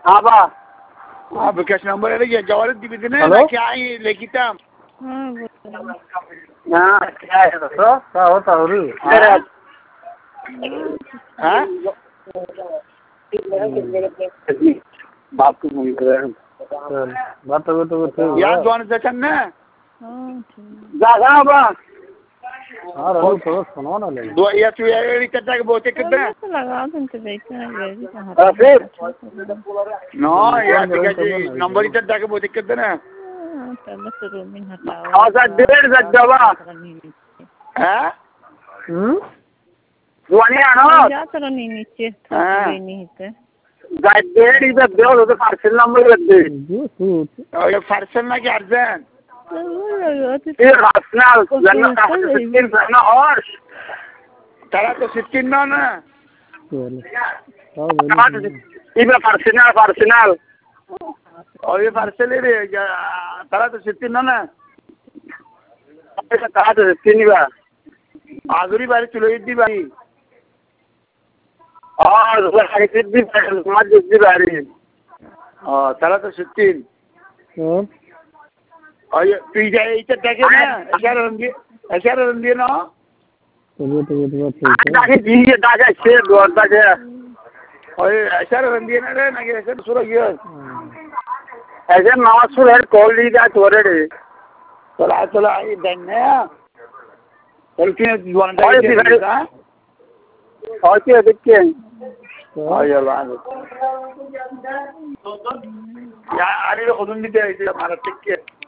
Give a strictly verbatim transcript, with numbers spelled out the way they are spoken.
आबा आप cash number है ये जवाब दी भी ना क्या है लिखिता हाँ हाँ क्या है तो क्या होता है रे हाँ बाप को मूवी कर रहे हैं बात तो तो तो यार जोन से चन्ना हाँ जागा आबा हाँ रहो तो सुनो ना ले दो या तू ये रिचार्ज के बहुत कितना तो लगा दूँ तो देखते हैं गैरी कहाँ हाँ फिर नो यार ठीक है नंबर रिचार्ज के बहुत कितना पहले से रोमिंग हटाओ हाँ सर डेढ़ सर दवा हैं हम्म दुआने आना जा तो नहीं नीचे हाँ नहीं है गाइड डेढ़ इधर दो तो पार्सल नंबर रख दे और ये पार्सल ना क्या अर्जन फिर राशनल जनना का सिक्किम करना और तारा तो सिक्किम ना ना इधर पार्सनल पार्सनल और ये पार्सल ले रे तारा तो सिक्किम ना ना ऐसा कहा तो सिक्किम बा आगरी बारी चलो इतनी बारी और वो इतनी बारी मत इतनी बारी हाँ तारा तो सिक्किम और ये पिज़्ज़ा इतना टैके ना ऐसा रंगी ऐसा रंगी ना ताकि जीए ताकि शेर दो ताकि और ऐसा रंगी ना रे ना कि ऐसा सुरा ये ऐसे नासुर है कॉल ली जाए तोरे रे चला चला ये देने चल के जुआन और जाए दिखा और क्या देखते हैं और यार बात यार आरी को खुद नहीं दे हमारा टिक के